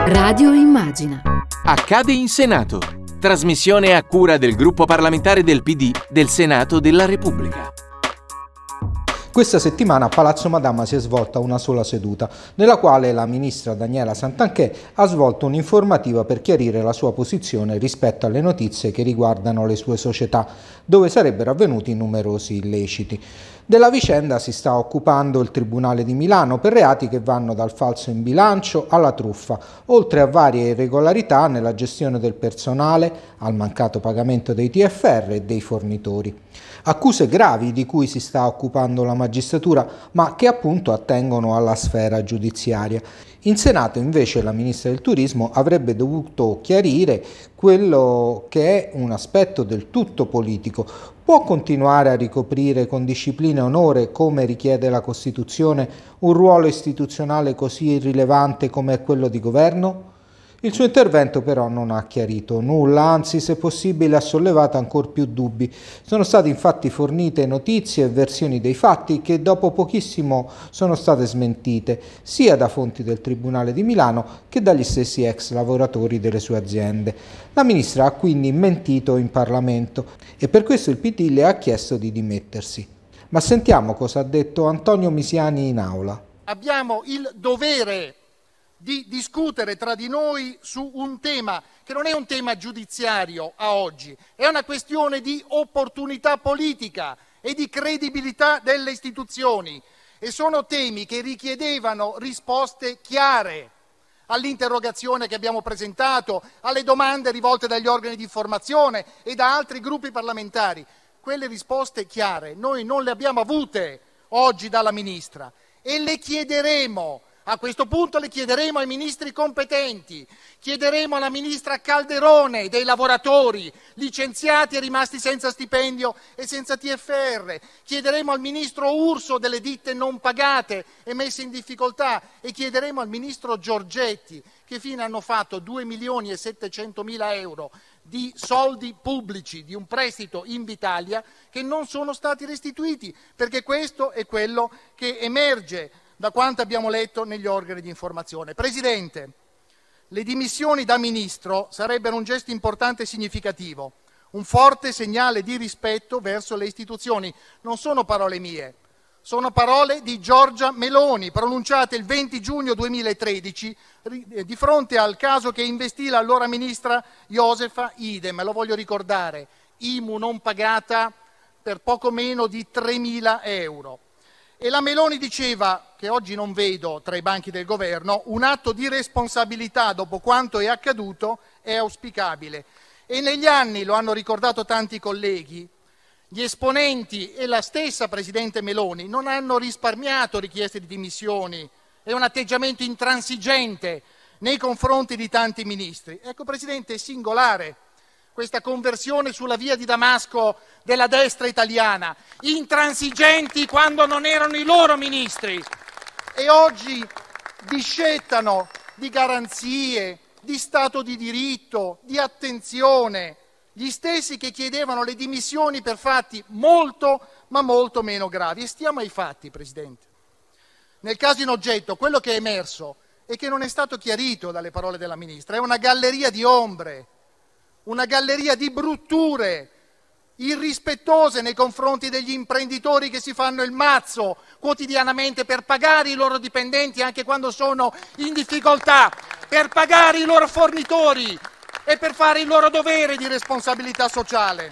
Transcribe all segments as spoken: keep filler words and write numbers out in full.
Radio Immagina. Accade in Senato. Trasmissione a cura del gruppo parlamentare del P D del Senato della Repubblica. Questa settimana a Palazzo Madama si è svolta una sola seduta, nella quale la ministra Daniela Santanchè ha svolto un'informativa per chiarire la sua posizione rispetto alle notizie che riguardano le sue società, dove sarebbero avvenuti numerosi illeciti. Della vicenda si sta occupando il Tribunale di Milano per reati che vanno dal falso in bilancio alla truffa, oltre a varie irregolarità nella gestione del personale, al mancato pagamento dei T F R e dei fornitori. Accuse gravi di cui si sta occupando la magistratura, ma che appunto attengono alla sfera giudiziaria. In Senato invece la ministra del Turismo avrebbe dovuto chiarire quello che è un aspetto del tutto politico. Può continuare a ricoprire con disciplina e onore, come richiede la Costituzione, un ruolo istituzionale così irrilevante come è quello di governo? Il suo intervento però non ha chiarito nulla, anzi se possibile ha sollevato ancor più dubbi. Sono state infatti fornite notizie e versioni dei fatti che dopo pochissimo sono state smentite, sia da fonti del Tribunale di Milano che dagli stessi ex lavoratori delle sue aziende. La ministra ha quindi mentito in Parlamento e per questo il P D le ha chiesto di dimettersi. Ma sentiamo cosa ha detto Antonio Misiani in aula. Abbiamo il dovere di discutere tra di noi su un tema che non è un tema giudiziario a oggi, è una questione di opportunità politica e di credibilità delle istituzioni e sono temi che richiedevano risposte chiare all'interrogazione che abbiamo presentato, alle domande rivolte dagli organi di informazione e da altri gruppi parlamentari. Quelle risposte chiare noi non le abbiamo avute oggi dalla Ministra e le chiederemo. A questo punto le chiederemo ai ministri competenti, chiederemo alla ministra Calderone dei lavoratori licenziati e rimasti senza stipendio e senza T F R, chiederemo al ministro Urso delle ditte non pagate e messe in difficoltà e chiederemo al ministro Giorgetti che fine hanno fatto due milioni e settecentomila euro di soldi pubblici, di un prestito Invitalia che non sono stati restituiti, perché questo è quello che emerge da quanto abbiamo letto negli organi di informazione. Presidente, le dimissioni da ministro sarebbero un gesto importante e significativo, un forte segnale di rispetto verso le istituzioni. Non sono parole mie, sono parole di Giorgia Meloni, pronunciate il venti giugno duemilatredici di fronte al caso che investì l'allora ministra Josefa Idem. Lo voglio ricordare, I M U non pagata per poco meno di tremila euro. E la Meloni diceva, che oggi non vedo tra i banchi del governo, un atto di responsabilità dopo quanto è accaduto è auspicabile. E negli anni, lo hanno ricordato tanti colleghi, gli esponenti e la stessa Presidente Meloni non hanno risparmiato richieste di dimissioni e un atteggiamento intransigente nei confronti di tanti ministri. Ecco, Presidente, è singolare questa conversione sulla via di Damasco della destra italiana, intransigenti quando non erano i loro ministri e oggi discettano di garanzie, di Stato di diritto, di attenzione, gli stessi che chiedevano le dimissioni per fatti molto ma molto meno gravi. E stiamo ai fatti, Presidente. Nel caso in oggetto, quello che è emerso e che non è stato chiarito dalle parole della Ministra è una galleria di ombre, una galleria di brutture irrispettose nei confronti degli imprenditori che si fanno il mazzo quotidianamente per pagare i loro dipendenti anche quando sono in difficoltà, per pagare i loro fornitori e per fare il loro dovere di responsabilità sociale.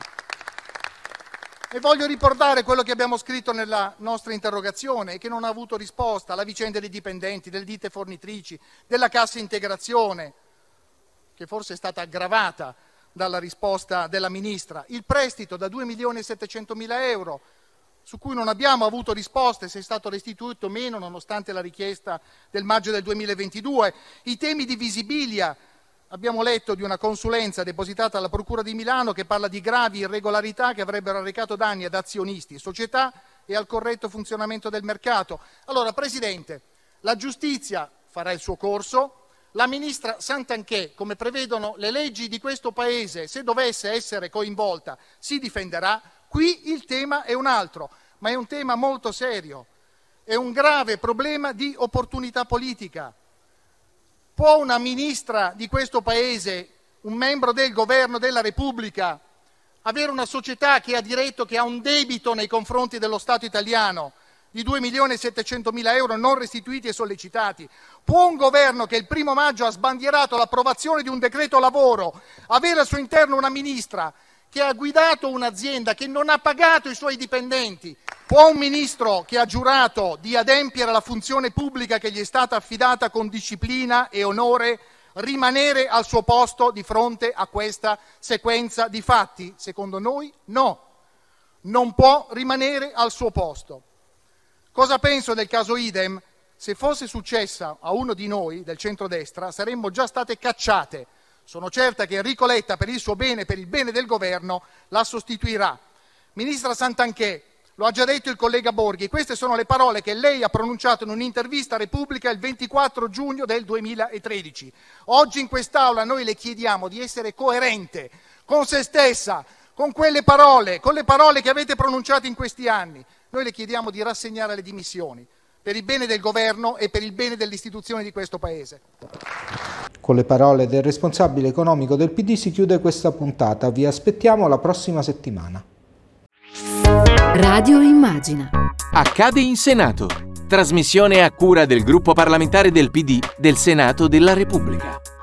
E voglio ricordare quello che abbiamo scritto nella nostra interrogazione e che non ha avuto risposta, la vicenda dei dipendenti, delle ditte fornitrici, della cassa integrazione, che forse è stata aggravata dalla risposta della Ministra, il prestito da due milioni e settecentomila euro, su cui non abbiamo avuto risposte se è stato restituito o meno nonostante la richiesta del maggio del duemilaventidue, i temi di Visibilia. Abbiamo letto di una consulenza depositata alla Procura di Milano che parla di gravi irregolarità che avrebbero arrecato danni ad azionisti, società e al corretto funzionamento del mercato. Allora, Presidente, la giustizia farà il suo corso. La ministra Santanchè, come prevedono le leggi di questo Paese, se dovesse essere coinvolta, si difenderà. Qui il tema è un altro, ma è un tema molto serio. È un grave problema di opportunità politica. Può una ministra di questo Paese, un membro del governo della Repubblica, avere una società che ha diretto, che ha un debito nei confronti dello Stato italiano di due milioni e settecentomila euro non restituiti e sollecitati? Può un governo che il primo maggio ha sbandierato l'approvazione di un decreto lavoro avere al suo interno una ministra che ha guidato un'azienda che non ha pagato i suoi dipendenti? Può un ministro che ha giurato di adempiere alla funzione pubblica che gli è stata affidata con disciplina e onore rimanere al suo posto di fronte a questa sequenza di fatti? Secondo noi no, non può rimanere al suo posto. Cosa penso del caso Idem? Se fosse successa a uno di noi del centrodestra saremmo già state cacciate. Sono certa che Enrico Letta, per il suo bene, per il bene del governo, la sostituirà. Ministra Santanchè, lo ha già detto il collega Borghi, queste sono le parole che lei ha pronunciato in un'intervista a Repubblica il ventiquattro giugno del duemilatredici. Oggi in quest'Aula noi le chiediamo di essere coerente con se stessa, con quelle parole, con le parole che avete pronunciato in questi anni. Noi le chiediamo di rassegnare le dimissioni per il bene del governo e per il bene delle istituzioni di questo Paese. Con le parole del responsabile economico del P D si chiude questa puntata. Vi aspettiamo la prossima settimana. Radio Immagina. Accade in Senato. Trasmissione a cura del gruppo parlamentare del P D del Senato della Repubblica.